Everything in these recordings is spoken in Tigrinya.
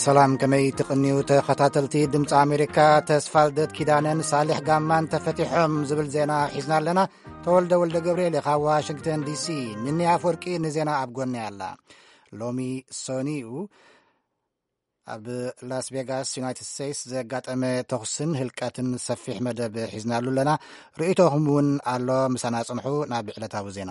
ሰላም ከመይ ትቕንዩ ተኸታተልቲ ድምፂ ኣሜሪካ ተስፋልደት ኪዳነን ሳሊሕ ጋማን ተፈቲሖም ዝብል ዜና ሒዝና ኣለና። ተወልደ ወልደ ገብርኤል ካብ ዋሽንግተን ዲሲ ምኒ ኣፈወርቂ ንዜና ኣብ ጎኒ ኣላ። ሎሚ ሶኒኡ ኣብ ላስ ቬጋስ ዩናይትድ ስቴትስ ዘጋጠመ ተኽስን ህልቀትን ሰፊሕ መደብ ሒዝናሉ ኣለና። ርእቶኹም እውን ኣሎ ምሳና ጽንሑ ናብ ዕለታዊ ዜና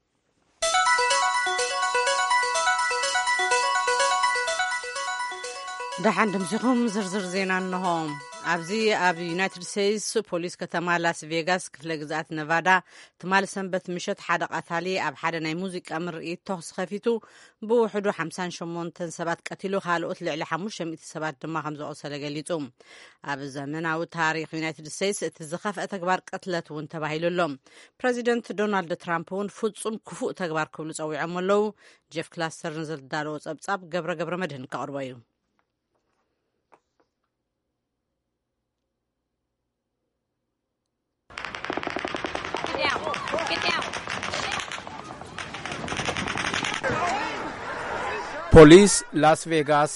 ደሓን ድምሲኹም ዝርዝር ዜና እንሆ። ኣብዚ ኣብ ዩናይትድ ስቴትስ ፖሊስ ከተማ ላስ ቬጋስ ክፍለ ግዛኣት ነቫዳ ትማል ሰንበት ምሸት ሓደ ቐታሊ ኣብ ሓደ ናይ ሙዚቃ ምርኢት ተኽሲ ከፊቱ ብውሕዱ 58 ሰባት ቀቲሉ ካልኦት ልዕሊ 500 ሰባት ድማ ከም ዘቆሰለ ገሊጹ። ኣብ ዘመናዊ ታሪክ ዩናይትድ ስቴትስ እቲ ዝኸፍአ ተግባር ቅትለት እውን ተባሂሉሎም። ፕሬዚደንት ዶናልድ ትራምፕ እውን ፍጹም ክፉእ ተግባር ክብሉ ጸዊዖም ኣለዉ። ጄፍ ክላስተር ንዘዳለዎ ጸብጻብ ገብረ መድህን ከቕርቦ እዩ። ፖሊስ ላስ ቬጋስ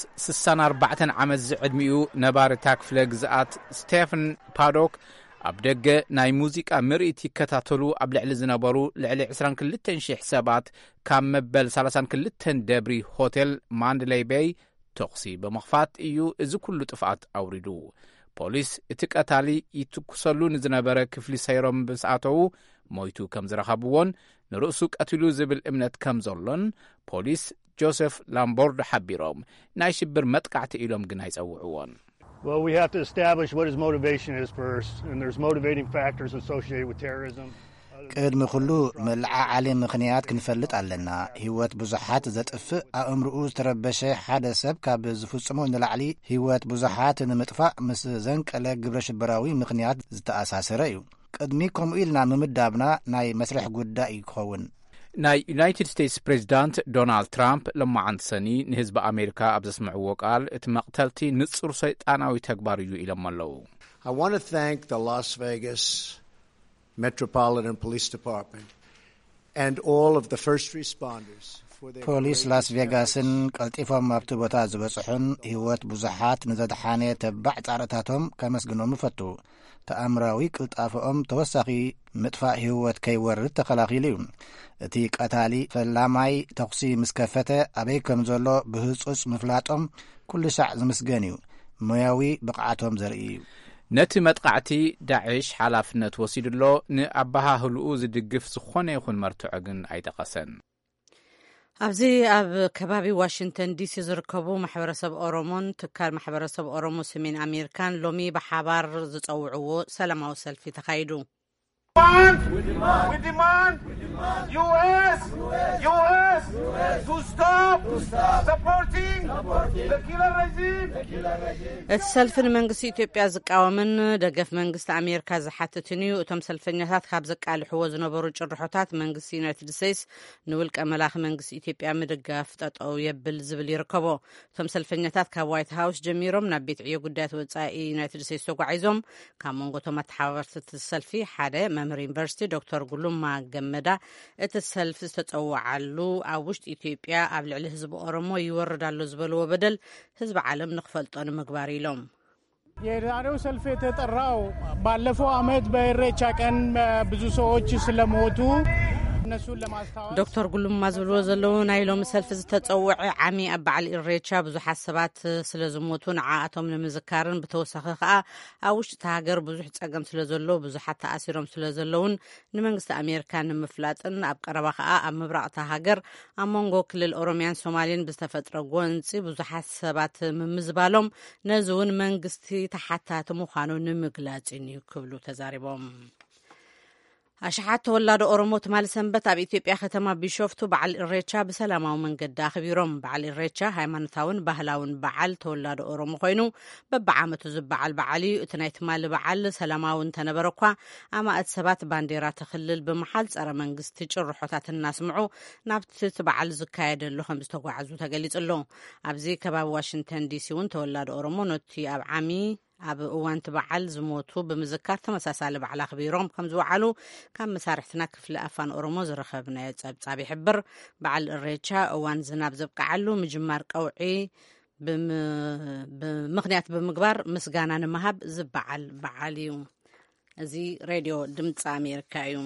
64 ዓመት ዝዕድሚኡ ነባርታ ክፍለ ግዝኣት ስቴፈን ፓዶክ ኣብ ደገ ናይ ሙዚቃ ምርኢት ይከታተሉ ኣብ ልዕሊ ዝነበሩ ልዕሊ 22,000 ሰባት ካብ መበል 32 ደብሪ ሆቴል ማንድሌይ ቤይ ተኽሲ ብምኽፋት እዩ እዚ ኩሉ ጥፍኣት ኣውሪዱ። ፖሊስ እቲ ቀታሊ ይትኩሰሉ ንዝነበረ ክፍሊ ሰይሮም ብስኣተው ሞይቱ ከም ዝረኸብዎን ንርእሱ ቀትሉ ዝብል እምነት ከም ዘሎን ፖሊስ ጆሴፍ ላምቦርዶ ሓቢሮም ናይ ሽብር መጥቃዕቲ ኢሎም ግን ኣይጸውዕዎን። Well, we have to establish what his motivation is first, and there's motivating factors associated with terrorism. ቅድሚ ኩሉ መልዓዓሊ ምኽንያት ክንፈልጥ ኣለና። ህይወት ብዙሓት ዘጥፍእ ኣእምርኡ ዝተረበሸ ሓደ ሰብ ካብ ዝፍጽሞ ንላዕሊ ህይወት ብዙሓት ንምጥፋእ ምስ ዘንቀለ ግብረ ሽበራዊ ምኽንያት ዝተኣሳሰረ እዩ። ቅድሚ ከምኡ ኢልና ምምዳብና ናይ መስርሕ ጉዳይ ይኸውን። ናይ ዩናይትድ ስቴትስ ፕሬዚዳንት ዶናልድ ትራምፕ ለማዓንቲ ሰኒ ንህዝቢ ኣሜሪካ ኣብ ዘስምዕዎ ቃል እቲ መቕተልቲ ንጹር ሰይጣናዊ ተግባር እዩ ኢሎም ኣለዉ። I want to thank the Las Vegas Metropolitan Police Department and all of the first responders. ፖሊስ ላስ ቬጋስን ቀልጢፎም ኣብቲ ቦታ ዝበጽሑን ህይወት ብዙሓት ንዘድሓነ ተባዕ ጻዕርታቶም ከመስግኖም ይፈቱ። ተኣምራዊ ቅልጣፈኦም ተወሳኺ ምጥፋእ ህይወት ከይወርድ ተኸላኺሉ እዩ። እቲ ቀታሊ ፈላማይ ተኽሲ ምስ ከፈተ ኣበይ ከም ዘሎ ብህጹጽ ምፍላጦም ኩሉ ሻዕ ዝምስገን እዩ። ሞያዊ ብቕዓቶም ዘርኢ እዩ። ነቲ መጥቃዕቲ ዳዕሽ ሓላፍነት ወሲዱሎ ንኣባሃህልኡ ዝድግፍ ዝኾነ ይኹን መርትዖ ግን ኣይጠቐሰን። ኣብዚ ኣብ ከባቢ ዋሽንግተን ዲሲ ዝርከቡ ማሕበረሰብ ኦሮሞን ትካል ማሕበረሰብ ኦሮሞ ሰሜን ኣሜሪካን ሎሚ ብሓባር ዝጸውዕዎ ሰላማዊ ሰልፊ ተኻይዱ። We demand US to stop supporting the killer regime. እቲ ሰልፊ ንመንግስቲ ኢትዮጵያ ዝቃወምን ደገፍ መንግስቲ ኣሜሪካ ዝሓትትን እዩ። እቶም ሰልፈኛታት ካብ ዘቃልሕዎ ዝነበሩ ጭርሖታት መንግስቲ ዩናይትድ ስቴትስ ንውልቀ መላኺ መንግስቲ ኢትዮጵያ ምድጋፍ ጠጠው የብል ዝብል ይርከቦ። እቶም ሰልፈኛታት ካብ ዋይት ሃውስ ጀሚሮም ናብ ቤት ዕዮ ጉዳያት ወጻኢ ዩናይትድ ስቴትስ ተጓዒዞም ካብ መንጎቶም ኣተሓባበርቲ ሰልፊ ሓደ መምህር ዩኒቨርሲቲ ዶክተር ጉሉማ ገመዳ እቲ ሰልፊ ዝተጸውዓሉ ኣብ ውሽጢ ኢትዮጵያ ኣብ ልዕሊ ህዝቢ ኦሮሞ ይወርዳሉ ዝበልዎ በደል ህዝቢ ዓለም ንኽፈልጦ ንምግባር ኢሎም። የዛሬው ሰልፍ የተጠራው ባለፈው ዓመት በኢሬቻ ቀን ብዙ ሰዎች ስለሞቱ እነሱን ለማስታወስ ዶክተር ጉሉማ ዝብልዎ ዘለዉ ናይ ሎሚ ሰልፊ ዝተጸውዐ ዓሚ ኣብ በዓል ኢሬቻ ብዙሓት ሰባት ስለ ዝሞቱ ንዓኣቶም ንምዝካርን ብተወሳኺ ከዓ ኣብ ውሽጢ ሃገር ብዙሕ ጸገም ስለ ዘሎ ብዙሓት ተኣሲሮም ስለ ዘለውን ንመንግስቲ ኣሜሪካ ንምፍላጥን ኣብ ቀረባ ከዓ ኣብ ምብራቕታ ሃገር ኣብ መንጎ ክልል ኦሮሚያን ሶማሌን ብዝተፈጥረ ጎንፂ ብዙሓት ሰባት ምምዝባሎም ነዚ እውን መንግስቲ ተሓታቲ ምዃኑ ንምግላጽ እዩ ክብሉ ተዛሪቦም። ኣሽሓት ተወላዶ ኦሮሞ ትማል ሰንበት ኣብ ኢትዮጵያ ከተማ ቢሾፍቱ በዓል ኢሬቻ ብሰላማዊ መንገዲ ኣኽቢሮም። በዓል ኢሬቻ ሃይማኖታውን ባህላውን በዓል ተወላዶ ኦሮሞ ኮይኑ በብዓመቱ ዝበዓል በዓል እዩ። እቲ ናይ ትማል በዓል ሰላማዊ እንተነበረ እኳ ኣማእት ሰባት ባንዴራ ተኽልል ብምሓል ጸረ መንግስቲ ጭርሖታት እናስምዑ ናብቲ እቲ በዓል ዝካየደሉ ከም ዝተጓዓዙ ተገሊጹ ኣሎ። ኣብዚ ከባቢ ዋሽንግተን ዲሲ እውን ተወላዶ ኦሮሞ ነቲ ኣብ ዓሚ ኣብ እዋን በዓል ዝሞቱ ብምዝካር ተመሳሳሊ በዓል ኣኽቢሮም ከም ዝወዓሉ ካብ መሳርሕትና ክፍሊ ኣፋን ኦሮሞ ዝረኸብናዮ ጸብጻብ ይሕብር። በዓል ኢሬቻ እዋን ዝናብ ዘብቅዓሉ ምጅማር ቀውዒ ብምኽንያት ብምግባር ምስጋና ንምሃብ ዝበዓል በዓል እዩ። እዚ ሬድዮ ድምፂ ኣሜሪካ እዩ።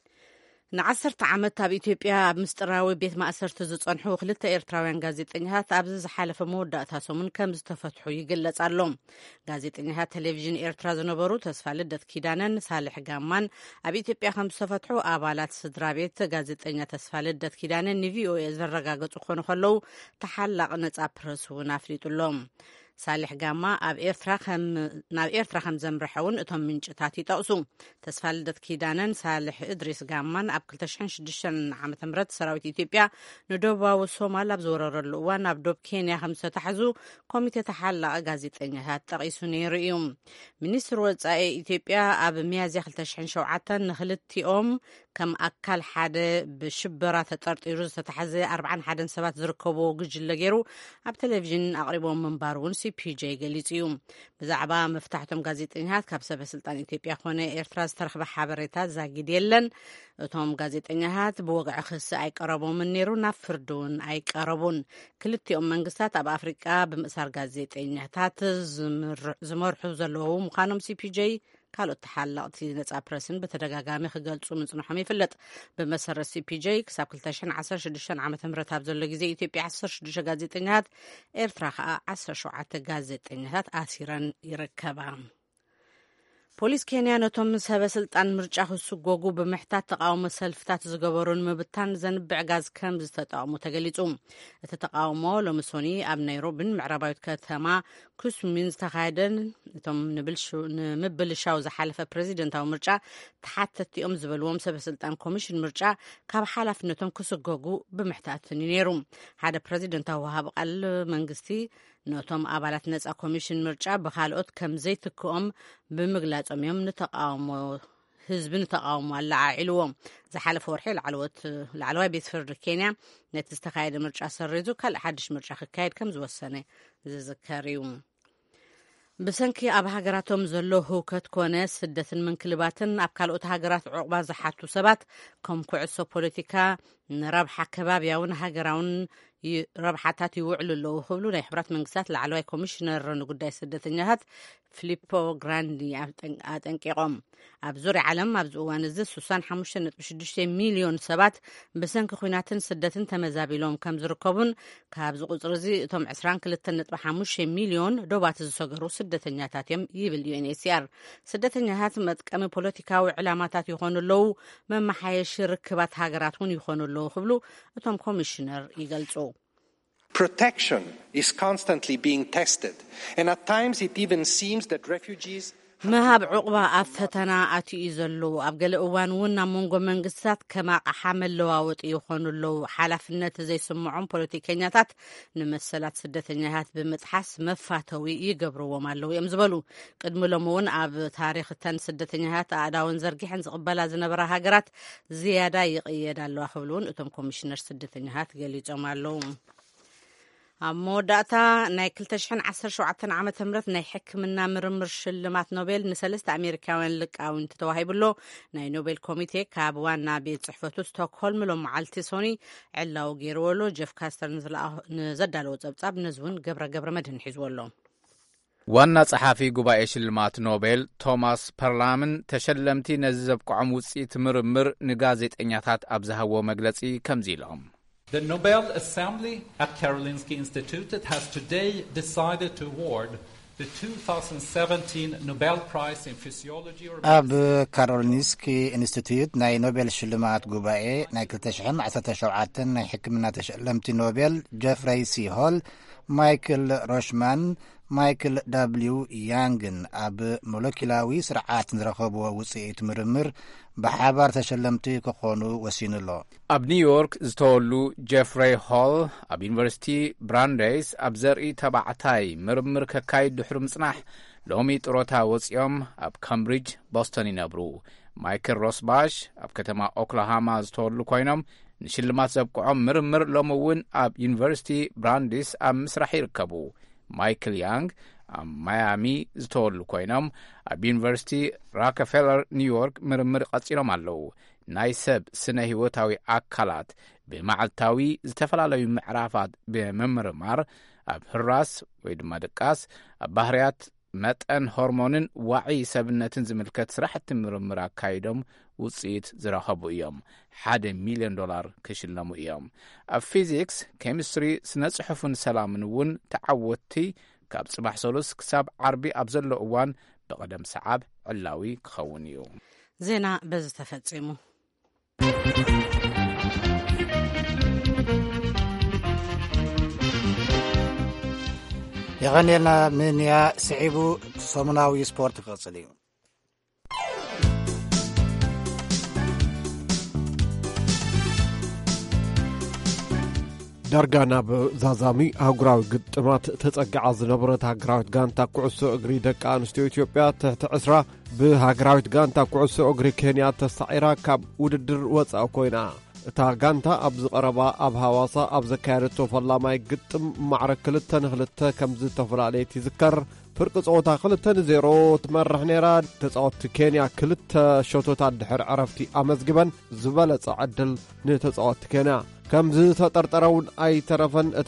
ን10 ዓመት ኣብ ኢትዮጵያ ኣብ ምስጢራዊ ቤት ማእሰርቲ ዝጸንሑ 2 ኤርትራውያን ጋዜጠኛታት ኣብዚ ዝሓለፈ መወዳእታ ሰሙን ከም ዝተፈትሑ ይግለጽ ኣሎ። ጋዜጠኛታት ቴሌቭዥን ኤርትራ ዝነበሩ ተስፋ ልደት ኪዳነን ሳልሕ ጋማን ኣብ ኢትዮጵያ ከም ዝተፈትሑ ኣባላት ስድራ ቤት ጋዜጠኛ ተስፋ ልደት ኪዳነን ንቪኦኤ ዘረጋገጹ ክኾኑ ከለዉ ተሓላቕ ነጻ ፕረስ እውን ኣፍሊጡሎም። ሳልሕ ጋማ ናብ ኤርትራ ከም ዘምርሐ እውን እቶም ምንጭታት ይጠቕሱ። ተስፋ ልደት ኪዳነን ሳልሕ እድሪስ ጋማን ኣብ 2006 ዓ.ም ሰራዊት ኢትዮጵያ ንደቡባዊ ሶማል ኣብ ዝወረረሉ እዋን ኣብ ዶብ ኬንያ ከም ዝተታሕዙ ኮሚቴ ተሓላቐ ጋዜጠኛታት ጠቒሱ ነይሩ እዩ። ሚኒስትር ወጻኢ ኢትዮጵያ ኣብ ሚያዝያ 2007 ንክልቲኦም ከም ኣካል ሓደ ብሽበራ ተጠርጢሩ ዝተታሕዘ 41 ሰባት ዝርከብዎ ጉጅለ ገይሩ ኣብ ቴሌቭዥን ኣቕሪቦም ምንባር እውን ሲፒጄ ገሊጹ እዩ። ብዛዕባ መፍታሕቶም ጋዜጠኛታት ካብ ሰበስልጣን ኢትዮጵያ ኮነ ኤርትራ ዝተረኽበ ሓበሬታ ዛጊድ የለን። እቶም ጋዜጠኛታት ብወግዒ ክሲ ኣይቀረቦምን ነይሩ፣ ናብ ፍርዲ እውን ኣይቀረቡን። ክልቲኦም መንግስታት ኣብ ኣፍሪቃ ብምእሳር ጋዜጠኛታት ዝመርሑ ዘለዉ ምዃኖም ሲፒጄ ካልኦት ተሓላቕቲ ነጻ ፕረስን በተደጋጋሚ ክገልጹ ምጽንሖም ይፍለጥ። ብመሰረት ሲፒጄ ክሳብ 2016 ዓ.ም ኣብ ዘሎ ግዜ ኢትዮጵያ 16 ጋዜጠኛታት ኤርትራ ከዓ 17 ጋዜጠኛታት ኣሲረን ይርከባ። ፖሊስ ኬንያ ነቶም ሰበስልጣን ምርጫ ክስጎጉ ብምሕታት ተቃውሞ ሰልፍታት ዝገበሩን ምብታን ዘንብዕ ጋዝ ከም ዝተጠቕሙ ተገሊጹ። እቲ ተቃውሞ ሎሚ ሰኒ ኣብ ናይሮቢን ምዕራባዊት ከተማ ኩስሚን ዝተኻየደን እቶም ንምብልሻው ዝሓለፈ ፕሬዚደንታዊ ምርጫ ተሓተቲኦም ዝበልዎም ሰበስልጣን ኮሚሽን ምርጫ ካብ ሓላፍነቶም ክስጎጉ ብምሕታትን ነይሩ። ሓደ ፕሬዚደንታዊ ወሃቢ ቃል መንግስቲ ነቶም ኣባላት ነጻ ኮሚሽን ምርጫ ብካልኦት ከም ዘይትክኦም ብምግላጾም እዮም ህዝቢ ንተቃውሞ ኣላዓዒልዎም። ዝሓለፈ ወርሒ ላዕለዋይ ቤት ፍርዲ ኬንያ ነቲ ዝተካየደ ምርጫ ሰሪዙ ካልእ ሓድሽ ምርጫ ክካየድ ከም ዝወሰነ ዝዝከር እዩ። ብሰንኪ ኣብ ሃገራቶም ዘሎ ህውከት ኮነ ስደትን ምንክልባትን ኣብ ካልኦት ሃገራት ዕቁባ ዝሓቱ ሰባት ከም ኩዕሶ ፖለቲካ ንረብሓ ከባብያውን ሃገራውን ረብሓታት ይውዕሉ ኣለዉ ክብሉ ናይ ሕብራት መንግስታት ላዕለዋይ ኮሚሽነር ንጉዳይ ስደተኛታት ፊሊፖ ግራንዲ ኣጠንቂቖም። ኣብ ዙርያ ዓለም ኣብዚ እዋን እዚ 65.6 ሚልዮን ሰባት ብሰንኪ ኩናትን ስደትን ተመዛቢሎም ከም ዝርከቡን ካብዚ ቁፅሪ እዚ እቶም 22.5 ሚልዮን ዶባት ዝሰገሩ ስደተኛታት እዮም ይብል ዩኤንኤችሲአር። ስደተኛታት መጥቀሚ ፖለቲካዊ ዕላማታት ይኾኑ ኣለዉ፣ መማሓየሺ ርክባት ሃገራት እውን ይኾኑ ኣለዉ ክብሉ እቶም ኮሚሽነር ይገልጹ። Protection is constantly being tested, and at times it even seems that refugees መሃብ ዕቁባ ኣብ ፈተና ኣትዩ ዘሎ። ኣብ ገለ እዋን እውን ኣብ መንጎ መንግስታት ከም ኣቕሓ መለዋወጢ ይኾኑ ኣለዉ። ሓላፍነት ዘይስምዖም ፖለቲከኛታት ንመሰላት ስደተኛታት ብምጥሓስ መፋተዊ ይገብርዎም ኣለዉ እዮም ዝበሉ። ቅድሚ ሎም እውን ኣብ ታሪክ ተን ስደተኛታት ኣእዳውን ዘርጊሐን ዝቕበላ ዝነበራ ሃገራት ዝያዳ ይቕየዳ ኣለዋ ክብሉ እውን እቶም ኮሚሽነር ስደተኛታት ገሊጾም ኣለዉ። ኣብ መወዳእታ ናይ 2017 ዓ.ም ናይ ሕክምና ምርምር ሽልማት ኖቤል ንሰለስተ ኣሜሪካውያን ልቃውንቲ ተዋሂብሎ ናይ ኖቤል ኮሚቴ ካብ ዋና ቤት ጽሕፈቱ ስቶክሆልም ሎም መዓልቲ ሶኒ ዕላው ገይርዎሎ ጀፍ ካስተር ንዘዳለዎ ጸብጻብ ነዝውን ገብረ መድህን ሒዝዎሎ። ዋና ጸሓፊ ጉባኤ ሽልማት ኖቤል ቶማስ ፐርላምን ተሸለምቲ ነዚ ዘብቅዖም ውፅኢት ምርምር ንጋዜጠኛታት ኣብ ዝሃቦ መግለጺ ከምዚ ኢሎም The Nobel Assembly at Karolinska Institutet has today decided to award the 2017 Nobel Prize in Physiology or ኣብ ካሮሊንስኪ ኢንስቲትዩት ናይ ኖቤል ሽልማት ጉባኤ ናይ 2017 ናይ ሕክምና ተሸለምቲ ኖቤል ጀፍሬይ ሲ ሆል፣ ማይክል ሮሽማን፣ ማይክል ደብሊው ያንግን ኣብ ሞለኪላዊ ስርዓት ዝረኸብዎ ውፅኢት ምርምር ብሓባር ተሸለምቲ ክኾኑ ወሲኑሎ። ኣብ ኒውዮርክ ዝተወሉ ጀፍሬይ ሆል ኣብ ዩኒቨርሲቲ ብራንዴይስ ኣብ ዘርኢ ተባዕታይ ምርምር ከካይድ ድሕሪ ምጽናሕ ሎሚ ጥሮታ ወፂኦም ኣብ ካምብሪጅ ቦስተን ይነብሩ። ማይክል ሮስባሽ ኣብ ከተማ ኦክላሃማ ዝተወሉ ኮይኖም ንሽልማት ዘብቅዖም ምርምር ሎሚ እውን ኣብ ዩኒቨርሲቲ ብራንዲስ ኣብ ምስራሕ ይርከቡ። ማይክል ያንግ ኣብ ማያሚ ዝተወሉ ኮይኖም ኣብ ዩኒቨርሲቲ ሮክፌለር ኒውዮርክ ምርምር ቀጺሎም ኣለዉ። ናይ ሰብ ስነ ህይወታዊ ኣካላት ብመዓልታዊ ዝተፈላለዩ ምዕራፋት ብምምርማር ኣብ ህራስ ወይ ድማ ደቃስ ኣብ ባህርያት መጠን ሆርሞንን ዋዒ ሰብነትን ዝምልከት ስራሕቲ ምርምር ኣካይዶም ውፅኢት ዝረኸቡ እዮም። $1 ሚልዮን ክሽለሙ እዮም። ኣብ ፊዚክስ፣ ኬሚስትሪ፣ ስነ ጽሑፍን ሰላምን እውን ተዓወቲ ካብ ጽባሕ 3 ክሳብ ዓርቢ ኣብ ዘሎ እዋን ብቐደም ሰዓብ ዕላዊ ክኸውን እዩ። ዜና በዚ ተፈጺሙ። የቐኒልና ምንያ ስዒቡ ሰሙናዊ ስፖርት ክቕጽል እዩ። ዳርጋ ናብ ዛዛሚ ኣህጉራዊ ግጥማት ተጸጊዓ ዝነበረት ሃገራዊት ጋንታ ኩዕሶ እግሪ ደቂ ኣንስትዮ ኢትዮጵያ ትሕቲ 20 ብሃገራዊት ጋንታ ኩዕሶ እግሪ ኬንያ ተሳዒራ ካብ ውድድር ወጻእ ኮይና እታ ጋንታ ኣብ ዝቐረባ ኣብ ሃዋሳ ኣብ ዘካየደቶ ፈላማይ ግጥም ማዕረ 2-2 ከም ዝተፈላለየት ይዝከር። ፍርቂ ጸወታ 2-0 ትመርሕ ነይራ። ተጻወትቲ ኬንያ 2 ሸቶታት ድሕሪ ዕረፍቲ ኣመዝጊበን ዝበለጸ ዕድል ንተጻወትቲ ኬንያ ከም ዝተጠርጠረውን ኣይተረፈን። እታ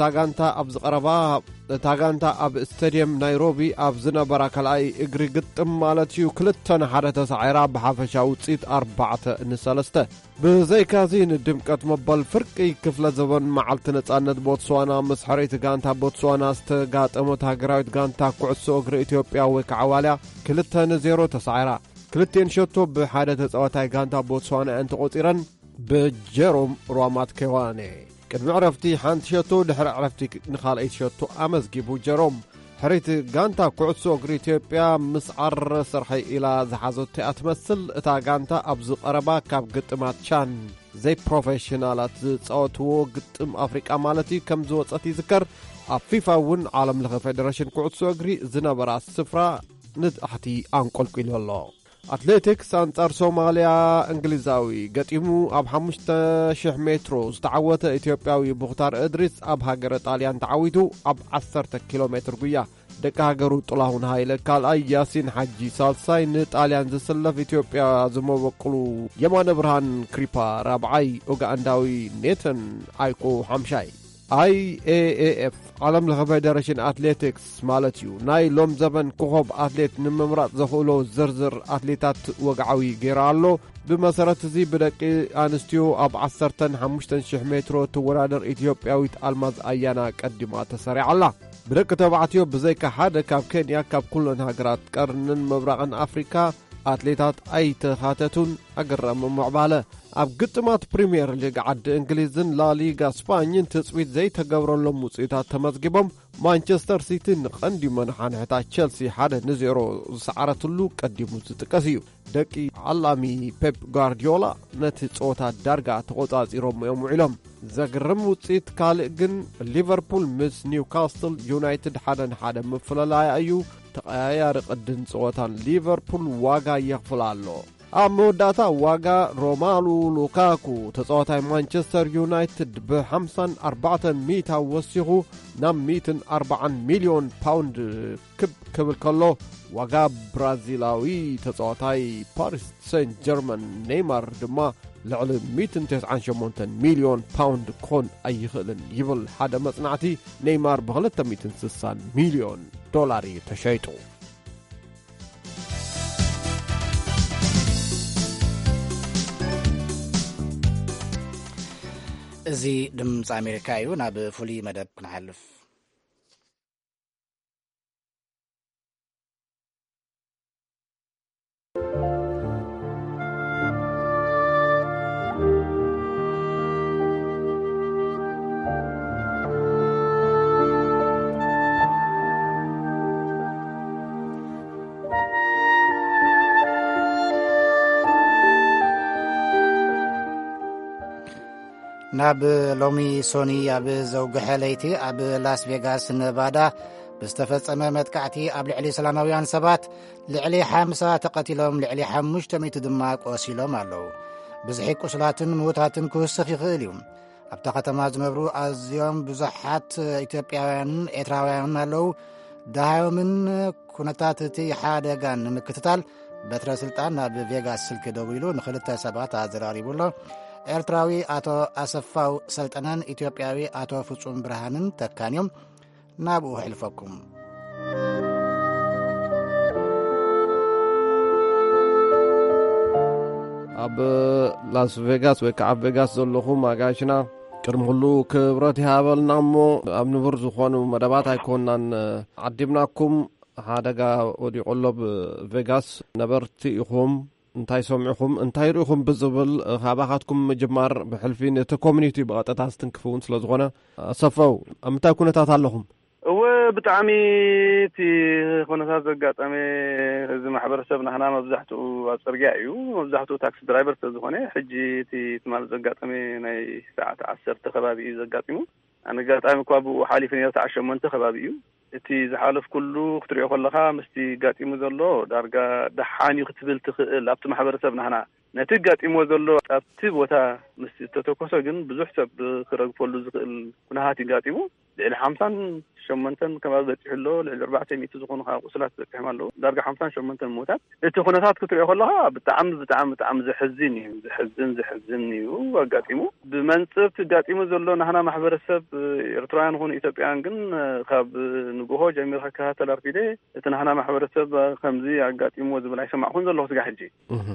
ጋንታ ኣብ ስታድየም ናይሮቢ ኣብ ዝነበራ ካልኣይ እግሪ ግጥም ማለት እዩ 2-1 ተሳዒራ ብሓፈሻ ውፅኢት 4-3 ብዘይካዚ ንድምቀት መበል ፍርቂ ክፍለ ዘበን መዓልቲ ነጻነት ቦትስዋና ምስ ሕርኢቲ ጋንታ ቦትስዋና ዝተጋጠመት ሃገራዊት ጋንታ ኩዕሶ እግሪ ኢትዮጵያ ወይ ከዓ ዋልያ 2-0 ተሳዒራ። ክልቴን ሸቶ ብሓደ ተጻዋታይ ጋንታ ቦትስዋና እንተቆፂረን ብጀሮም ሯማት ከዋኔ ቅድሚ ዕረፍቲ ሓንቲ ሸቶ ድሕሪ ዕረፍቲ ንኻልአይቲ ሸቶ ኣመዝጊቡ ጀሮም። ሕርኢቲ ጋንታ ኩዕሶ እግሪ ኢትዮጵያ ምስ ዓረ ስርሐ ኢላ ዝሓዘቶ እያ ትመስል። እታ ጋንታ ኣብ ዝቐረባ ካብ ግጥማት ቻን ዘይ ፕሮፌሽናላት ዝጻወትዎ ግጥም ኣፍሪቃ ማለት እዩ ከም ዝወፀት ይዝከር። ኣብ ፊፋ እውን ዓለም ለኸ ፌደሬሽን ኩዕሶ እግሪ ዝነበራ ስፍራ ንታሕቲ አንቆልቂሉ ኣሎ። አትሌቲክስ አንጻር ሶማሊያ እንግሊዛዊ ገጢሙ ኣብ 5000 ሜትሮ ዝተዓወተ ኢትዮጵያዊ ቡኽታር እድሪስ ኣብ ሃገረ ጣልያን ተዓዊቱ ኣብ 10 ኪሎ ሜትር ጉያ ደቂ ሃገሩ ጥላሁን ሃይለ ካልኣይ ያሲን ሓጂ ሳልሳይ ንጣልያን ዝሰለፍ ኢትዮጵያ ዝመበቅሉ የማነ ብርሃን ክሪፓ ራብዓይ ኡጋንዳዊ ኔተን አይኮ ሓምሻይ IAAF ዓለም ለኸ ፌደሬሽን አትሌቲክስ ማለት እዩ ናይ ሎም ዘበን ኮኸብ አትሌት ንምምራጥ ዘኽእሎ ዝርዝር አትሌታት ወግዓዊ ገይራ ኣሎ። ብመሰረት እዚ ብደቂ አንስትዮ ኣብ 15,000 ሜትሮ ትወዳደር ኢትዮጵያዊት አልማዝ አያና ቀዲማ ተሰሪዓላ። ብደቂ ተባዕትዮ ብዘይካ ሓደ ካብ ኬንያ ካብ ኩለን ሃገራት ቀርንን ምብራቕን አፍሪካ አትሌታት ኣይተኻተቱን ኣገረም ምዕባለ ኣብ ግጥማት ፕሪሚየር ሊግ ዓዲ እንግሊዝን ላሊጋ ስፓኝን ትጽቢት ዘይተገብረሎም ውጽኢታት ተመዝጊቦም ማንቸስተር ሲቲ ንቐንዲ መናሓንሕታት ቸልሲ 1-0 ዝሰዓረትሉ ቀዲሙ ዝጥቀስ እዩ። ደቂ ዓላሚ ፔፕ ጓርዲዮላ ነቲ ጾታ ዳርጋ ተቆጻጺሮም እዮም ውዒሎም። ዘግርም ውጽኢት ካልእ ግን ሊቨርፑል ምስ ኒውካስትል ዩናይትድ 1-1 ምፍለላያ እዩ። ተቐያያሪ ቅድን ጾታን ሊቨርፑል ዋጋ የኽፍል ኣሎ። ኣብ መወዳእታ ዋጋ ሮማሉ ሉካኩ ተጻዋታይ ማንቸስተር ዩናይትድ ብ54 ሚታ ወሲኹ ናብ 140 ሚሊዮን ፓውንድ ክብል ከሎ ዋጋ ብራዚላዊ ተጻዋታይ ፓሪስ ሴን ጀርመን ኔይማር ድማ ልዕሊ 198 ሚሊዮን ፓውንድ ኮን ኣይኽእልን ይብል ሓደ መጽናዕቲ። ኔይማር ብ260 ሚሊዮን ዶላር ተሸይጡ። እዚ ድምፂ ኣሜሪካ እዩ። ናብ ፍሉይ መደብ ክንሓልፍ ናብ ሎሚ ሶኒ ኣብ ዘውግሐ ለይቲ ኣብ ላስ ቬጋስ ነቫዳ ብዝተፈጸመ መጥቃዕቲ ኣብ ልዕሊ ሰላማውያን ሰባት ልዕሊ 50 ተቐቲሎም ልዕሊ 500 ድማ ቆሲሎም ኣለዉ። ብዙሒ ቁስላትን ምዉታትን ክውስኽ ይኽእል እዩ። ኣብታ ከተማ ዝነብሩ ኣዝዮም ብዙሓት ኢትዮጵያውያንን ኤርትራውያንን ኣለዉ። ዳሃዮምን ኩነታት እቲ ሓደጋን ንምክትታል በትረ ስልጣን ናብ ቬጋስ ስልኪ ደው ኢሉ ንኽልተ ሰባት ኣዘራሪቡሎ። ኤርትራዊ ኣቶ ኣሰፋው ሰልጠነን ኢትዮጵያዊ ኣቶ ፍጹም ብርሃንን ተካንዮም ናብኡ ሕልፈኩም ኣብ ላስ ቬጋስ ወይ ከዓ ቬጋስ ዘለኹም ኣጋይሽና ቅድሚ ኩሉ ክብረት ይሃበልና እሞ ኣብ ንቡር ዝኾኑ መደባት ኣይኮናን ዓዲምናኩም ሓደጋ ወዲቖሎ ቬጋስ ነበርቲ ኢኹም እንታይ ሰሚዕኹም እንታይ ርኢኹም ብዝብል ካባኻትኩም ምጅማር ብሕልፊ ነቲ ኮሚኒቲ ብቐጥታ ስትንክፍውን ስለ ዝኾነ ኣሰፈው ኣብ ምንታይ ኩነታት ኣለኹም? እወ ብጣዕሚ እቲ ኩነታት ዘጋጠመ እዚ ማሕበረሰብ ናህና መብዛሕትኡ ኣብ ፅርግያ እዩ መብዛሕትኡ ታክሲ ድራይቨር ስለ ዝኾነ ሕጂ እቲ ትማል ዘጋጠመ ናይ ሰዓት 10 ከባቢ እዩ ዘጋጢሙ ኣነ ጋጣሚ እኳ ብኡ ሓሊፉ ነይሩ 8 ከባቢ እዩ እቲ ዝሓለፍ ኩሉ ክትሪኦ ከለኻ ምስቲ ጋጢሙ ዘሎ ዳርጋ ደሓን ክትብል ትኽእል ኣብቲ ማሕበረሰብ ናህና ነቲ ጋጢሞ ዘሎ ኣብቲ ቦታ ምስ ተተኮሰ ግን ብዙሕ ሰብ ክረግፈሉ ዝኽእል ኩነታት ይጋጢሙ ልዕሊ 58 ከባቢ በፂሕሎ ልዕሊ 400 ዝኾኑ ቁስላት በፂሖም ኣለዉ ዳርጋ 58 ሞታት እቲ ኩነታት ክትሪኦ ከለኻ ብጣዕሚ ዘሕዝን እዩ ኣጋጢሙ ብመንፅብቲ ጋጢሙ ዘሎ ናህና ማሕበረሰብ ኤርትራውያን ኾኑ ኢትዮጵያውያን ግን ካብ ንግሆ ጀሚርካ ክከታተል ኣርፊደ እቲ ናህና ማሕበረሰብ ከምዚ ኣጋጢሙ ዝብል ኣይሰማዕኹን ዘለኹ ስጋ ሕጂ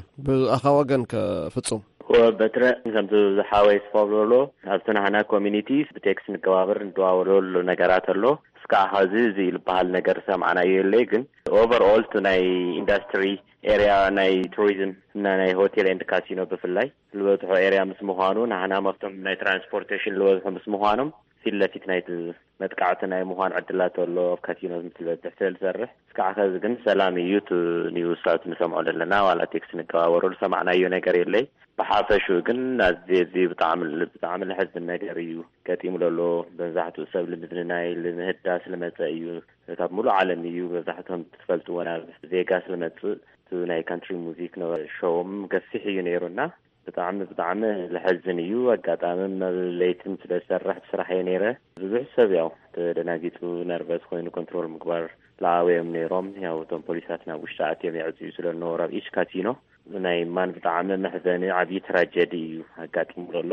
ብኣኻ ወገን ከፍጹም በትረ ከምቲ ዝሓወይ ስፋብለሎ ኣብቲ ናህና ኮሚኒቲ ብቴክስ ንገባብር እንደዋወለሉ ነገራት ኣሎ እስካዕ ኸዚ እዚ ዝበሃል ነገር ሰምዓናዮ የለይ ግን ኦቨርኦል እቲ ናይ ኢንዱስትሪ ኤርያ ናይ ቱሪዝም እና ናይ ሆቴል ኤንድ ካሲኖ ብፍላይ ዝበዝሖ ኤርያ ምስ ምዃኑ ናህና መፍቶም ናይ ትራንስፖርቴሽን ዝበዝሖ ምስ ምዃኖም ፊት ለፊት ናይ መጥቃዕቲ ናይ ምዃን ዕድላት ኣሎ ኣብ ካሲኖ ምትልበትሕ ስለዝሰርሕ እስካዕ ኸዚ ግን ሰላም እዩ እቲ ኒውሳት ንሰምዖ ዘለና ዋላ ቴክስ ንገባበረሉ ሰማዕናዮ ነገር የለይ ብሓፈሹ ግን ኣዝዚ ብጣዕሚ ልሕዝን ነገር እዩ ገጢሙ ዘሎ መብዛሕትኡ ሰብ ልምድናይ ልምህዳስ ልመፀ እዩ ካብ ሙሉእ ዓለም እዩ መብዛሕትኦም ትፈልጥዎና ቬጋስ ልመፅእ ናይ ካንትሪ ሙዚክ ሾውም ገፊሕ እዩ ነይሩና ብጣዕሚ ልሕዝን እዩ ኣጋጣሚ ለይትን ስለዝሰርሕ ስራሕ እየ ነይረ ብዙሕ ሰብ ያው ተደናጊጡ ነርቨስ ኮይኑ ኮንትሮል ምግባር ለዓወዮም ነይሮም ያው እቶም ፖሊሳትና ውሽጢ ኣትዮም የዕፅዩ ስለዝነበሩ ኣብ ኢች ካሲኖ ናይ ማን ብጣዕሚ መሕዘኒ ዓብዪ ትራጀዲ እዩ ኣጋጢሙ ዘሎ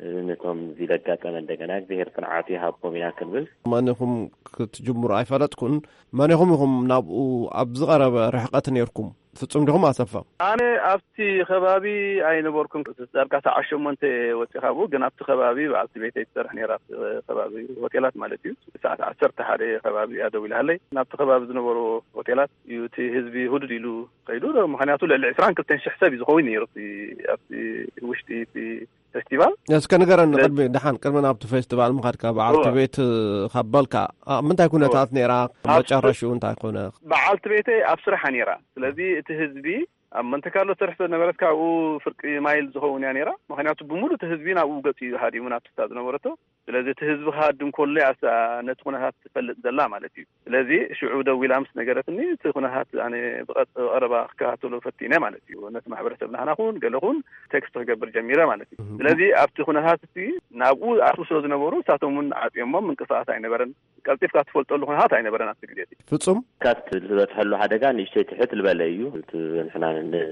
ነቶም ዝለጋጠመ እንደገና እግዚአብሔር ቅንዓት ይሃቦም ኢና ክንብል ማንኹም ክትጅምሩ ኣይፈለጥኩን ማንኹም ኢኹም ናብኡ ኣብ ዝቐረበ ርሕቐት ነርኩም ፍጹም ዲኹም ኣሰፋ ኣነ ኣብቲ ከባቢ ኣይነበርኩም ዳርጋ 8 ወፂኻ ብኡ ግን ኣብቲ ከባቢ ኣብቲ ቤተይ ትሰርሕ ነይራ ከባቢ ሆቴላት ማለት እዩ ሰዓት 11 ከባቢ ኣደው ኢልሃለይ ናብቲ ከባቢ ዝነበሩ ሆቴላት እዩ እቲ ህዝቢ ሁዱድ ኢሉ ከይዱ ምክንያቱ ልዕሊ 22,000 ሰብ ዝኸውን ነይሩ ኣብቲ ውሽጢ እቲ ፌስቲቫል እስከ ነገረን ቅድሚ ድሓን ቅድሚ ናብቲ ፌስቲቫል ምኻድካ በዓልቲ ቤት ካበልካ ምንታይ ኩነታት ነይራ መጨረሻኡ እንታይ ኮነ በዓልቲ ቤተይ ኣብ ስራሓ ነይራ ስለዚ እቲ ህዝቢ ኣብ መንተካሎ ስራሕ ዝነበረት ካብኡ ፍርቂ ማይል ዝኸውን ያ ነይራ ምክንያቱ ብሙሉ እቲ ህዝቢ ናብኡ ገፁ ሃዲሙ ናብቲ ስታት ዝነበረቶ ስለዚ እቲ ህዝቢ ካድም ኮሎ ነቲ ኩነታት ትፈልጥ ዘላ ማለት እዩ ስለዚ ሽዑ ደው ኢላ ምስ ነገረትኒ እቲ ኩነታት ኣነ ብቐረባ ክከታተሎ ፈቲነ ማለት እዩ ነቲ ማሕበረሰብ ናህና ኹን ገለኹን ቴክስት ክገብር ጀሚረ ማለት እዩ ስለዚ ኣብቲ ኩነታት እቲ ናብኡ ኣርሱ ስለ ዝነበሩ እሳቶምን ዓፅዮሞም እንቅስቃሴ ኣይነበረን ቀልጢፍካ ትፈልጠሉ ኩነታት ኣይነበረን ኣብቲ ግዜ ፍጹም ካት ዝበፅሐሉ ሓደጋ ንእሽተይ ትሕት ዝበለ እዩ ንሕና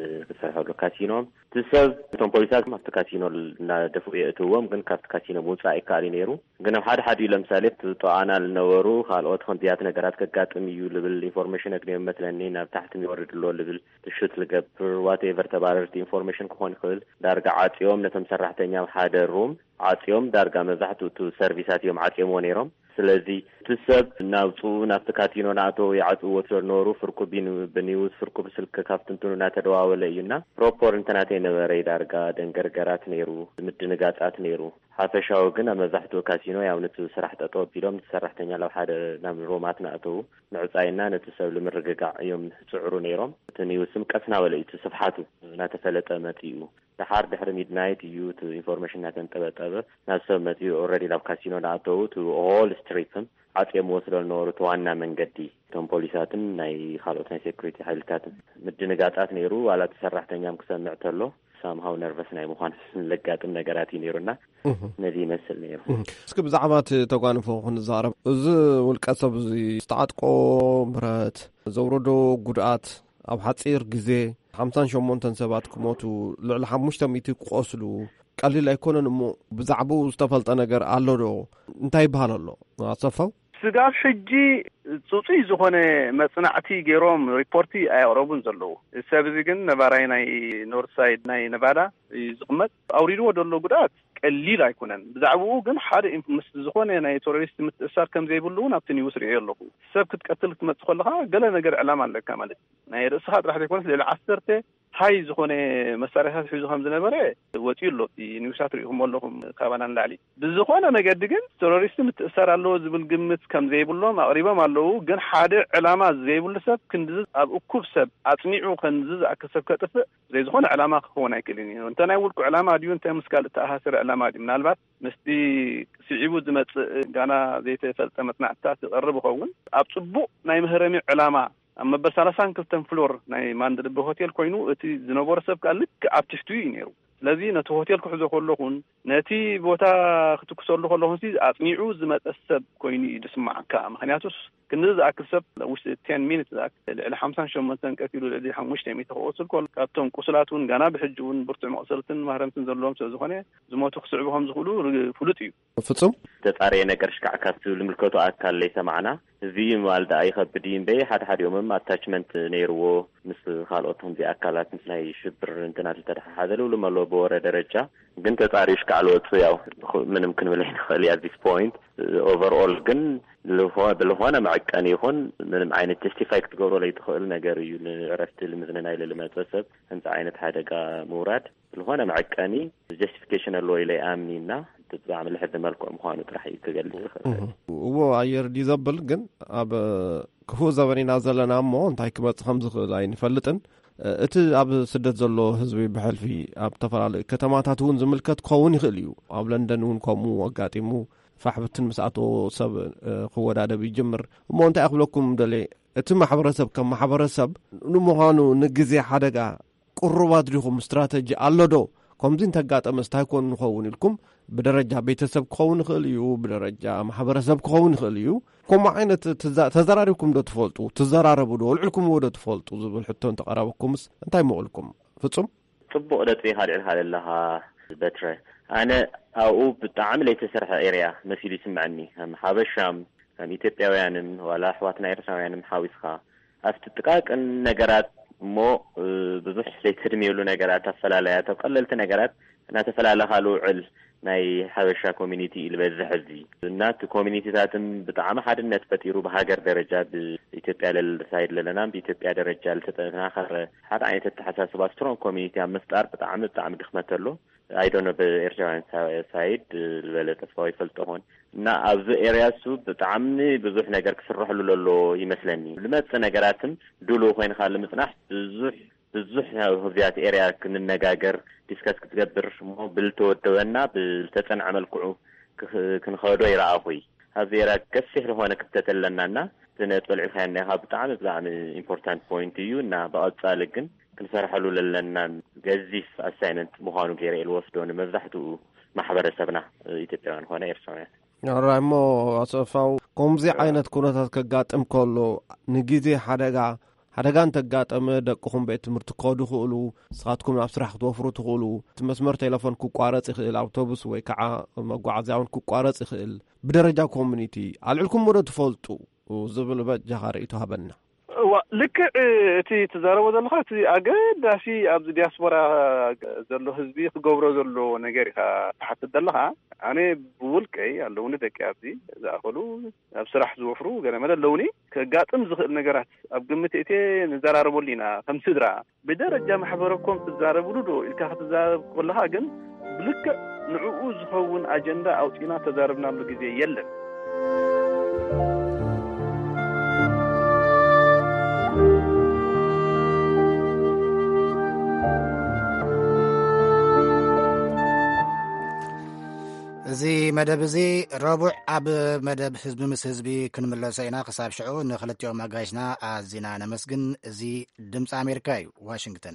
ንሰርሐሉ ካሲኖ ትሰብ እቶም ፖሊሳት ኣብቲ ካሲኖ እናደፉ የእትዎም ግን ካብቲ ካሲኖ ምውፃእ ይከኣል ነይሩ ግን ኣብ ሓደ ለምሳሌ ተጠዋና ዝነበሩ ካልኦት ክንዚያት ነገራት ከጋጥም እዩ ልብል ኢንፎርሜሽን ኣግኒዮም መስለኒ ናብ ታሕቲ ይወርድሎ ልብል ትሽት ልገብር ዋትኤቨር ተባረርቲ ኢንፎርሜሽን ክኾን ይኽእል ዳርጋ ዓፅዮም ነቶም ሰራሕተኛ ሓደ ሩም ዓፅዮም ዳርጋ መብዛሕትኡ ሰርቪሳት እዮም ዓፅዮምዎ ነይሮም ስለዚ ትሰብ ናውፁ ናብቲ ካሲኖ ናእተው ይዓፅዎ ስለዝነበሩ ፍርቁ ብኒውስ ፍርቁ ብስልክ ካብቲ እንትኑ እናተደዋወለ እዩና ፕሮፖር እንተናተይ ነበረ ዳርጋ ደንገርገራት ነይሩ ምድንጋፃት ነይሩ ሓፈሻዊ ግን ኣብ መብዛሕትኡ ካሲኖ ያው ነቲ ስራሕ ጠጠው ኣቢሎም ሰራሕተኛ ናብ ሓደ ናብ ሮማት ናእተው ንዕፃይና ነቲ ሰብ ንምርግጋዕ እዮም ዝፅዕሩ ነይሮም እቲ ኒውስም ቀስናበለ እዩ ስፍሓቱ እናተፈለጠ መፅኡ ድሓር ድሕሪ ሚድናይት እዩ እቲ ኢንፎርሜሽን እናተንጠበጠበ ናብ ሰብ መፅኡ ኦልሬዲ ናብ ካሲኖ ናእተው እቲ ሆል ስትሪትም ዓፅዮምዎ ስለዝነበሩ እቲ ዋና መንገዲ እቶም ፖሊሳትን ናይ ካልኦት ናይ ሴኩሪቲ ሓይልታትን ምድንጋጣት ነይሩ ዋላ እቲ ሰራሕተኛም ክሰምዕ ተሎ ሳምሃው ነርቨስ ናይ ምዃን ለጋጥም ነገራት እዩ ነይሩና ነዚ ይመስል ነይሩ እስኪ ብዛዕባ እቲ ተጓንፎ ክንዛረብ እዚ ውልቀ ሰብ እዚ ዝተዓጥቆ ምረት ዘውረዶ ጉድኣት ኣብ ሓፂር ግዜ 58 ሰባት ክሞቱ ልዕሊ 500 ክቆስሉ ቀሊል ኣይኮነን እሞ ብዛዕባኡ ዝተፈልጠ ነገር ኣሎ ዶ እንታይ ይበሃል ኣሎ ኣሰፋው ስጋብ ሕጂ ጽጹይ ዝኾነ መጽናዕቲ ገይሮም ሪፖርቲ ኣያቕረቡን ዘለዉ ሰብዚ ግን ነባራይ ናይ ኖርሳይድ ናይ ነቫዳ ዝቕመጥ ኣውሪድዎ ደሎ ጉዳት ቀሊል ኣይኮነን ብዛዕባኡ ግን ሓደ ምስ ዝኾነ ናይ ቴሮሪስት ምትእሳር ከም ዘይብሉ እውን ኣብቲ ኒውስ ሪኦ ኣለኹ ሰብ ክትቀትል ክትመጽእ ከለኻ ገለ ነገር ዕላማ ኣለካ ማለት ናይ ርእስኻ ጥራሕ ዘይኮነስ ልዕሊ 10 ሃይ ዝኾነ መሳርሒታት ሒዙ ከም ዝነበረ ወፂኡ ኣሎ ኒውሳት ሪኢኹም ኣለኹም ካባናን ላዕሊ ብዝኾነ መገዲ ግን ቴሮሪስት ምትእሳር ኣለዎ ዝብል ግምት ከም ዘይብሎም ኣቕሪቦም ኣለዉ ግን ሓደ ዕላማ ዘይብሉ ሰብ ክንድዝ ኣብ እኩብ ሰብ ኣጽኒዑ ክንድዝ ዝኣክል ሰብ ከጥፍእ ዘይዝኾነ ዕላማ ክኸውን ኣይክእልን እዩ እንተ ናይ ውልቁ ዕላማ ድዩ እንታይ ምስ ካልእ ተኣሳሰረ ዕላማ ድዩ ምናልባት ምስቲ ስዒቡ ዝመጽእ ጋና ዘይተፈልጠ መጽናዕትታት ዝቐርብ ይኸውን ኣብ ጽቡቕ ናይ ምህረሚ ዕላማ ኣብ መበል 32 ፍሎር ናይ ማንድልቢ ሆቴል ኮይኑ እቲ ዝነበረ ሰብ ከዓ ልክ ኣብ ትሕቱ እዩ ነይሩ ስለዚ ነቲ ሆቴል ክሕዞ ከለኹን ነቲ ቦታ ክትኩሰሉ ከለኹን ኣጽኒዑ ዝመጽእ ሰብ ኮይኑ እዩ ዝስማዓካ ምክንያቱስ ክንድዝ ዝኣክል ሰብ ውሽጢ 10 ሚኒት ልዕሊ 58 ቀቲሉ ልዕሊ 500 ክቆስል ከሎ ካብቶም ቁስላቱን ጋና ብሕጂ እውን ብርቱዕ መቕሰልትን ማህረምትን ዘለዎም ስለዝኾነ ዝሞቱ ክስዕቡ ከም ዝኽእሉ ፍሉጥ እዩ ፍጹም ተጣሪየ ነገር ሽካዕካት ልምልከቱ ኣካል ለይሰማዕና እዚ ማልዳ ይኸብድ እምበይ ሓድሓዲኦም ኣታችመንት ነይርዎ ምስ ካልኦት ከምዚ ኣካላት ምስ ናይ ሽብር እንትናት ተደሓሓዘሉ ለመሎ በወረ ደረጃ ግን ተጣሪዩ ሽካዕ ወጽ ያው ምንም ክንብል ይንኽእል at this point overall ግን ለሆነ ማዕቀን ይሆን ምንም አይነት ጀስቲፋይ ክትገብሮ ላይ ትኽእል ነገር እዩ ንዕረፍት ልምዝነና ኢለ ለመጥሰብ እንፃ አይነት ሓደጋ ምውራድ ለሆነ ማዕቀኒ ጀስቲፊኬሽን አለው ኢለ አምኒና ተዛም ለሕድ መልኩ ምዃኑ ጥራሕ ይትገልጽ ይኽእል አየር ዲዘብል ግን ኣብ ክፉ ዘበኒና ዘለና እሞ እንታይ ክመጽእ ከም ዝኽእል ኣይንፈልጥን እቲ ኣብ ስደት ዘሎ ህዝቢ ብሕልፊ ኣብ ተፈላለዩ ከተማታት እውን ዝምልከት ክኸውን ይኽእል እዩ ኣብ ለንደን እውን ከምኡ ኣጋጢሙ فحبتن مساعته سب قوة عدد بيجمر ومونت أخبركم دلي اتم حبرسب كم حبرسب نمهانو نجزي حدقة قربات لهم استراتيجي اللودو كم زين تجات أمستايكون خون لكم بدرجة بيتسب خون خليو بدرجة حبرسب خون خليو كم عين تزراركم دو تفولتو تزرار بدو لكم ودو تفولتو زبل حتى انت قرابكم انتي مقولكم فتسم طبق دتري هذه لها بتري أنا أو بتعامل يتسرح إيريا مثيل يسمعني هم حبشام هم إثيوبيان ولا أخواتنا إيرانيين محاوسها أفتكاك أن نجارات مو بزح سيترمي له نجارات الفلالات وقللت نجارات أنا تفلالها له عل ناي حبشة كوميونيتي اللي بزحزي الناس كوميونيتي ذاتهم بتعامل حد الناس بتيرو بهاجر درجات إثيوبيا للسايد لنا بإثيوبيا درجات تتناخر حتى عين تتحسس باسترون كوميونيتي عم مستار بتعامل خمسة له I don't know بإرجاعين سايد ولا تفاوي فلتهون نا أبز إرياسو بتعامني بزح نجار كسرح له يمثلني لما تسنجاراتهم دولو خين خال متناح بزح هذيات إريا كن النجاجر ديسكاس كتقدر مو بالتوتونا بالتسن عمل كعو كن خادوا يراقوي هذه إريا كسر هو أنا كتتلنا سنة والعفانها بتعامل زعم important point يو نا بعد سالكن كنسرحلو لنا جزيف أساينت مهانو غير الوفدون مزحتو محبرسبنا إثيوبيان هنا إرسانيا رايمو أصفاو كومزي عينت كونتات كغاطم كولو نغيزي حدغان تغاطم دقهم بيت مرتقودو خولو ساعتكم ابصراح توفرو تخولو مسمر تليفون كوقارص يخيل اوتوبوس ወይ ከዓ መጓዓዝያውን كوقارص يخيل بدرجه كوميونيتي علكم مودو تفولطو زبل بجهاريتو هبنا لك تي تزاربو زلخا تي اگداسي ابز دياسبورا زلو حزبي خغبرو زلو نغير تحت دلخا انا بولكاي علون دكابي زاخلو ابصراح زوفرو غير مد لوني كغاطم زخل نغرات اب قمتيتي نزاراربو لينا كم سدرا بدرجه محبركم تزاربو دو الكا تزارب كلها جن بلك نعو زخون اجندا اوطينا تزاربنا بغزي يلن زي مدب زي ربع عب مدب حزب مس حزبي كنملسينا قصاب شعو نخلتيوم اغايشنا ازينا نمسجن زي دمص امريكاي واشنطن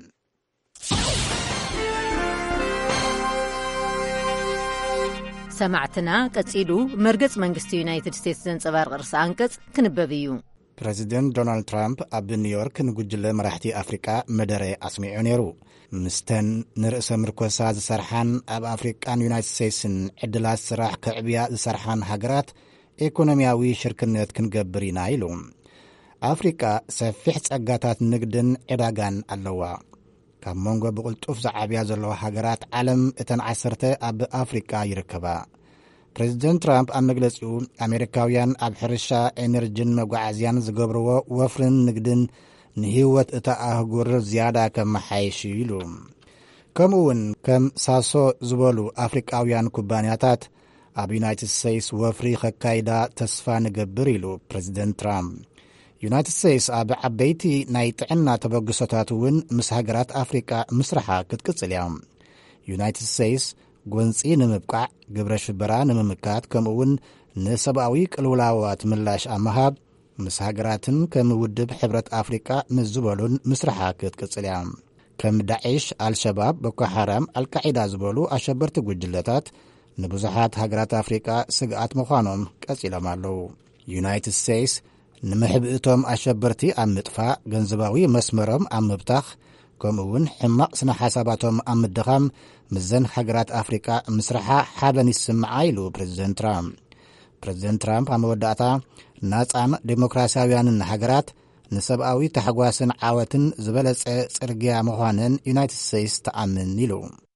سمعتنا قصيدو مرغص منغستي يونايتد ستيتس زنصبار قرص انقص كنببيو بريزيدنت دونالد ترامب اب نيويورك نغجله مرحتي افريقيا مدري اسمعو نيرو مستن نرأس مركوسا زسرحان اب افريقان يونايتد ستيتسن عدلات سراح كعبيا زسرحان هاجرات ኢኮኖምያዊ ሽርክነት ክንገብር ኢና ኢሉ። ኣፍሪቃ ሰፊሕ ጸጋታት ንግድን ዕዳጋን ኣለዋ። ካብ መንጎ ብቕልጡፍ ዝዓብያ ዘለዋ ሃገራት ዓለም እተን 10 ኣብ ኣፍሪቃ ይርከባ። ፕሬዚደንት ትራምፕ ኣብ መግለጺኡ ኣሜሪካውያን ኣብ ሕርሻ ኤነርጂን መጓዓዝያን ዝገብርዎ ወፍርን ንግድን ንህይወት እታ ኣህጉር ዝያዳ ከመሓይሽ ኢሉ። ከምኡውን ከም ሳሶ ዝበሉ ኣፍሪቃውያን ኩባንያታት ኣብ ዩናይትድ ስቴትስ ወፍሪ ከካይዳ ተስፋ ንገብር ኢሉ ፕሬዚደንት ትራምፕ። ዩናይትድ ስቴትስ ኣብ ዓበይቲ ናይ ጥዕና ተበግሶታት እውን ምስ ሃገራት ኣፍሪቃ ምስራሓ ክትቅጽል እያ። ዩናይትድ ስቴትስ ጐንፂ ንምብቃዕ ግብረ ሽበራ ንምምካት ከምኡውን ንሰብኣዊ ቅልውላዋት ምላሽ ኣብ ምሃብ ምስ ሃገራትን ከም ውድብ ሕብረት ኣፍሪቃ ምስ ዝበሉን ምስራሓ ክትቅጽል እያ። ከም ዳዒሽ፣ ኣልሸባብ፣ ቦኮ ሓራም፣ ኣልቃዒዳ ዝበሉ ኣሸበርቲ ጉጅለታት ንብዙሓት ሃገራት ኣፍሪቃ ስግኣት ምዃኖም ቀጺሎም ኣለዉ። ዩናይትድ ስቴትስ ንምሕብእቶም ኣሸበርቲ ኣብ ምጥፋእ ገንዘባዊ መስመሮም ኣብ ምብታኽ ከምኡውን ሕማቕ ስነ ሓሳባቶም ኣብ ምድኻም ምዘን ሃገራት ኣፍሪቃ ምስራሓ ሓበን ይስምዓ ኢሉ ፕሬዚደንት ትራምፕ። ፕሬዚደንት ትራምፕ ኣብ መወዳእታ ናጻን ዴሞክራስያውያንን ሃገራት ንሰብኣዊ ተሓጓስን ዓወትን ዝበለጸ ጽርግያ ምዃንን ዩናይትድ ስቴትስ ተኣምን ኢሉ።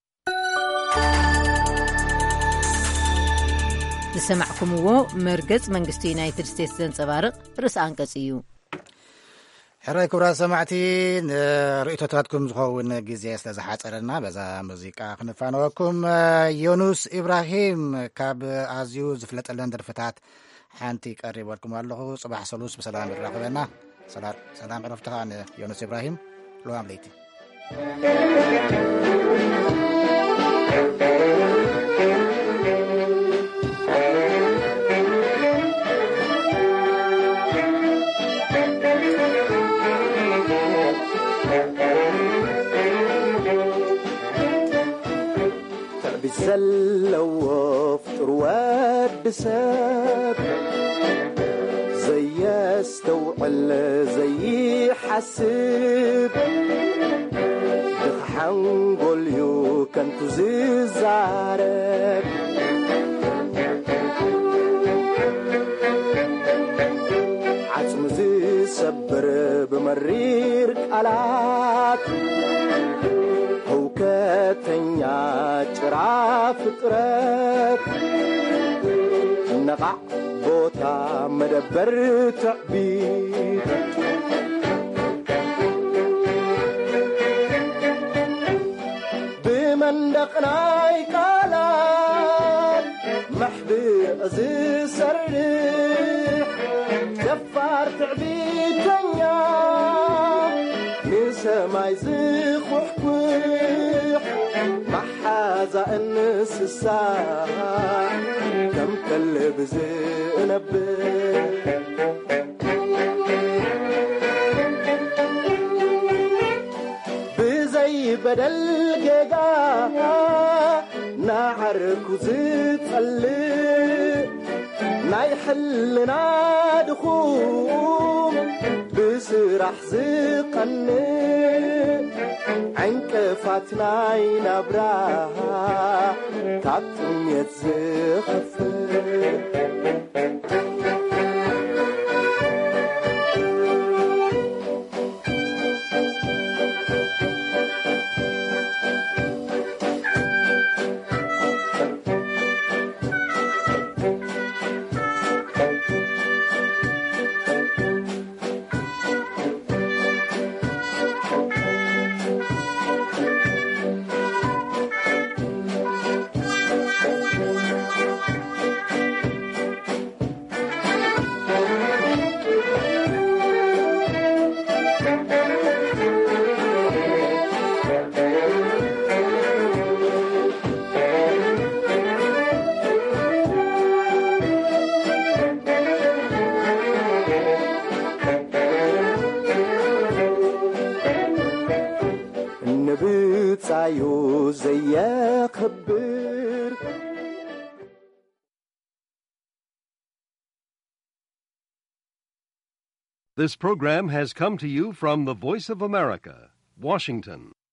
ዝሰማዕኩምዎ መርገጽ መንግስቲ ዩናይትድ ስቴትስ ዘንጸባርቕ ርእሲ አንቀጽ እዩ። ሕራይ ክቡራት ሰማዕቲ ንርእቶታትኩም ዝኸውን ግዜ ስለ ዝሓፀረና በዛ ሙዚቃ ክንፋነወኩም። ዮኑስ ኢብራሂም ካብ ኣዝዩ ዝፍለጠለን ደርፍታት ሓንቲ ቀሪበልኩም ኣለኹ። ጽባሕ ሰሉስ ብሰላም ይራኸበና። ሰላም ዕረፍትኻ ንዮኑስ ኢብራሂም። ልዋም ለይቲ ዘለዎ ፍጡር ወዲ ሰብ ዘየስተውዕል ዘይሓስብ ብሓንጎልዩ ከንቱ ዝዛረብ ዓጽሙ ዝሰብር ብመሪር ቃላት ህውከተኛ ጭራ ፍጥረት ነቓዕ ቦታ መደበር ትዕቢት ብመንደቕናይ ቃላት መሕብእ ዝሰርሕ ደፋር ትዕቢተኛ ንሰማይ ዝኹሕኩሕ መሓዛ እንስሳ ከም ከልብ ዝእነብር ብዘይበደል ጌጋ ናዓርኩ ዝጸልእ ናይ ሕልና ድኹም ብስራሕ ዝቐንእ ዕንቅፋት ናይ ናብራ ካብ ጥሜት ዝኸፍእ This program has come to you from the Voice of America, Washington.